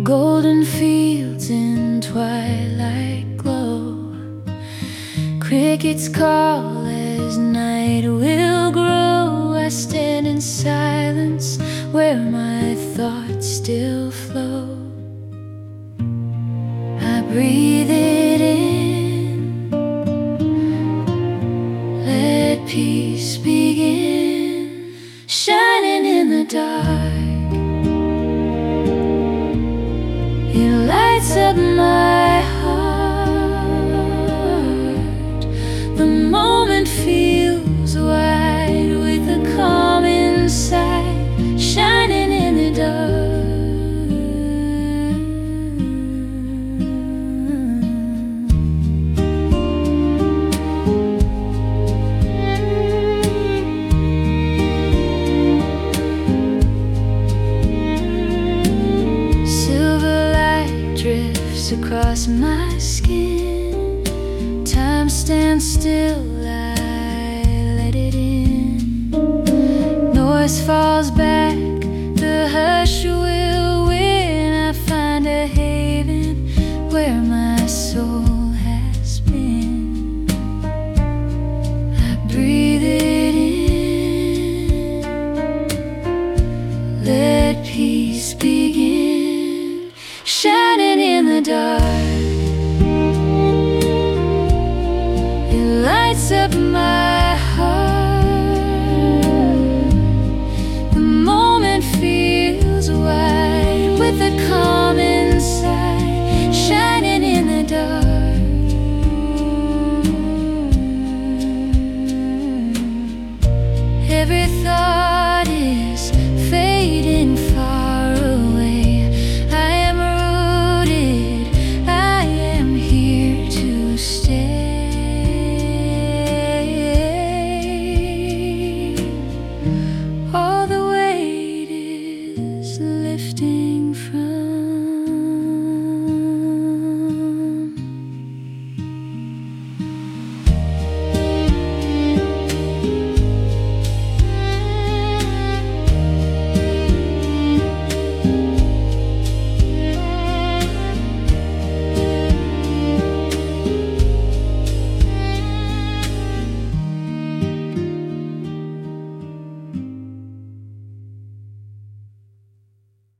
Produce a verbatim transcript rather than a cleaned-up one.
golden fields in twilight glow. Crickets call as night will grow. I stand in silence where my thoughts still flow. I breathe it in, let peace begin, shining in the dark. It lights up my heart. The moment feels wide with a calm inside, shining in the dark. Drifts across my skin. Time stands still, I let it in. Noise falls back, the hush will win. I find a haven where my soul has been. I breathe it in, let peace begin, shining in the dark. It lights up my heart. The moment feels wide with a calm inside, shining in the dark. Every thought is fading far away. I am all the weight is lifting from